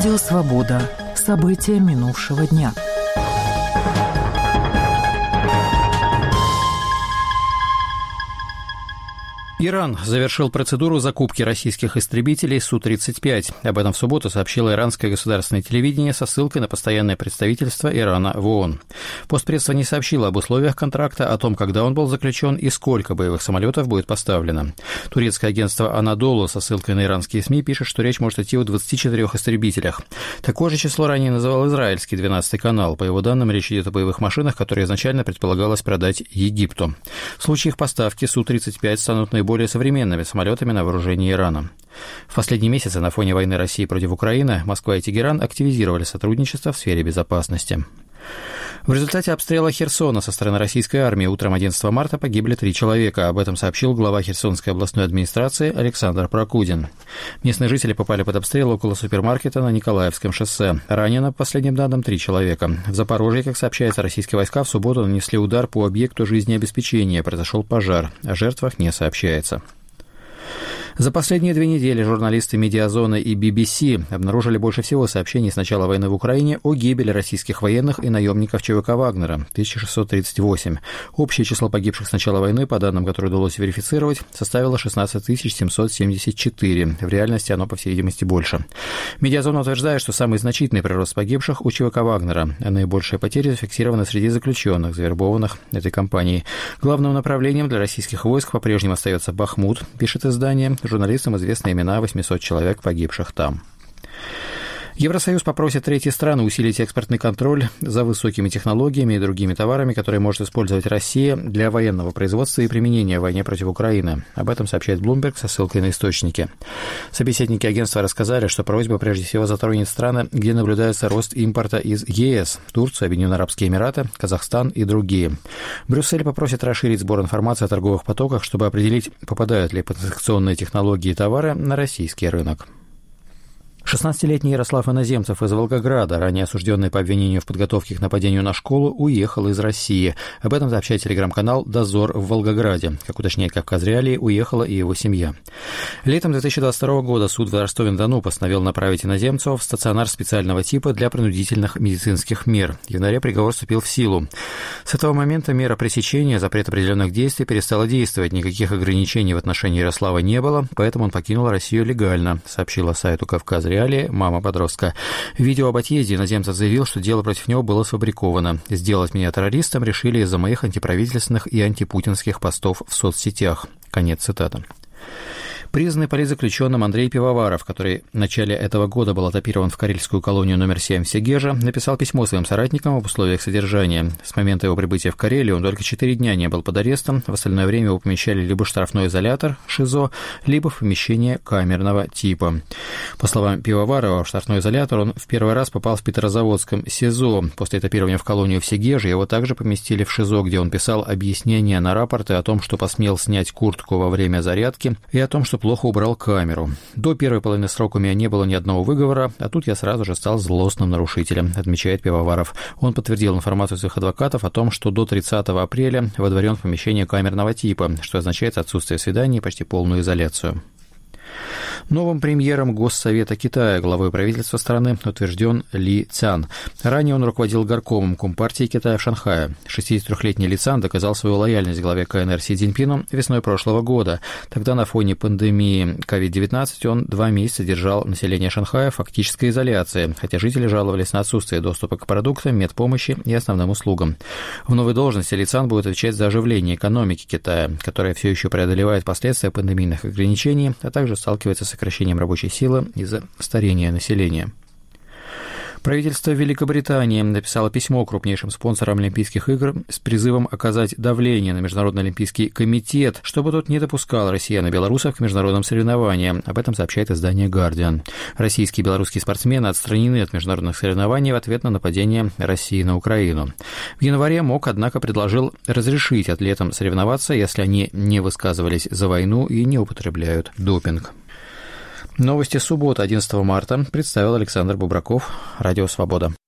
Радио «Свобода». События минувшего дня. Иран завершил процедуру закупки российских истребителей Су-35. Об этом в субботу сообщило иранское государственное телевидение со ссылкой на постоянное представительство Ирана в ООН. Постпредство не сообщило об условиях контракта, о том, когда он был заключен и сколько боевых самолетов будет поставлено. Турецкое агентство «Анадолу» со ссылкой на иранские СМИ пишет, что речь может идти о 24 истребителях. Такое же число ранее называл израильский 12-й канал. По его данным, речь идет о боевых машинах, которые изначально предполагалось продать Египту. В случае их поставки Су-35 станут наиболее современными самолетами на вооружении Ирана. В последние месяцы на фоне войны России против Украины Москва и Тегеран активизировали сотрудничество в сфере безопасности. В результате обстрела Херсона со стороны российской армии утром 11 марта погибли 3 человека. Об этом сообщил глава Херсонской областной администрации Александр Прокудин. Местные жители попали под обстрел около супермаркета на Николаевском шоссе. Ранено, по последним данным, 3 человека. В Запорожье, как сообщается, российские войска в субботу нанесли удар по объекту жизнеобеспечения. Произошел пожар. О жертвах не сообщается. За последние 2 недели журналисты «Медиазоны» и BBC обнаружили больше всего сообщений с начала войны в Украине о гибели российских военных и наемников ЧВК «Вагнера» – 1638. Общее число погибших с начала войны, по данным, которые удалось верифицировать, составило 16 774. В реальности оно, по всей видимости, больше. «Медиазона» утверждает, что самый значительный прирост погибших у ЧВК «Вагнера», а наибольшие потери зафиксированы среди заключенных, завербованных этой компанией. Главным направлением для российских войск по-прежнему остается Бахмут, пишет издание. Журналистам известны имена 800 человек, погибших там. Евросоюз попросит третьи страны усилить экспортный контроль за высокими технологиями и другими товарами, которые может использовать Россия для военного производства и применения в войне против Украины. Об этом сообщает Bloomberg со ссылкой на источники. Собеседники агентства рассказали, что просьба прежде всего затронет страны, где наблюдается рост импорта из ЕС – Турцию, Объединенные Арабские Эмираты, Казахстан и другие. Брюссель попросит расширить сбор информации о торговых потоках, чтобы определить, попадают ли протекционные технологии и товары на российский рынок. 16-летний Ярослав Иноземцев из Волгограда, ранее осужденный по обвинению в подготовке к нападению на школу, уехал из России. Об этом сообщает телеграм-канал «Дозор» в Волгограде. Как уточняет «Кавказ Реалии», уехала и его семья. Летом 2022 года суд в Ростове-на-Дону постановил направить Иноземцева в стационар специального типа для принудительных медицинских мер. В январе приговор вступил в силу. С этого момента мера пресечения, запрет определенных действий перестала действовать. Никаких ограничений в отношении Ярослава не было, поэтому он покинул Россию легально, сообщила сайту «Кавказ Реалии» мама подростка. В видео об отъезде Иноземцев заявил, что дело против него было сфабриковано. «Сделать меня террористом решили из-за моих антиправительственных и антипутинских постов в соцсетях». Конец цитаты. Признанный политзаключенным Андрей Пивоваров, который в начале этого года был этапирован в карельскую колонию номер 7 в Сегеже, написал письмо своим соратникам об условиях содержания. С момента его прибытия в Карелию он только 4 дня не был под арестом, в остальное время его помещали либо в штрафной изолятор, ШИЗО, либо в помещение камерного типа. По словам Пивоварова, в штрафной изолятор он в первый раз попал в Петрозаводском СИЗО. После этапирования в колонию в Сегеже его также поместили в ШИЗО, где он писал объяснения на рапорты о том, что посмел снять куртку во время зарядки, и о том, что плохо убрал камеру. До первой половины срока у меня не было ни одного выговора, а тут я сразу же стал злостным нарушителем, отмечает Пивоваров. Он подтвердил информацию своих адвокатов о том, что до 30 апреля выдворен в помещение камерного типа, что означает отсутствие свиданий и почти полную изоляцию. Новым премьером Госсовета Китая, главой правительства страны, утвержден Ли Цян. Ранее он руководил горкомом Компартии Китая в Шанхае. 63-летний Ли Цян доказал свою лояльность главе КНР Си Цзиньпину весной прошлого года. Тогда на фоне пандемии COVID-19 он 2 месяца держал население Шанхая в фактической изоляции, хотя жители жаловались на отсутствие доступа к продуктам, медпомощи и основным услугам. В новой должности Ли Цян будет отвечать за оживление экономики Китая, которая все еще преодолевает последствия пандемийных ограничений, а также сталкивается с сокращением рабочей силы из-за старения населения. Правительство Великобритании написало письмо крупнейшим спонсорам Олимпийских игр с призывом оказать давление на Международный олимпийский комитет, чтобы тот не допускал россиян и белорусов к международным соревнованиям. Об этом сообщает издание «Гардиан». Российские и белорусские спортсмены отстранены от международных соревнований в ответ на нападение России на Украину. В январе МОК, однако, предложил разрешить атлетам соревноваться, если они не высказывались за войну и не употребляют допинг. Новости субботы, 11 марта, представил Александр Бубраков, Радио «Свобода».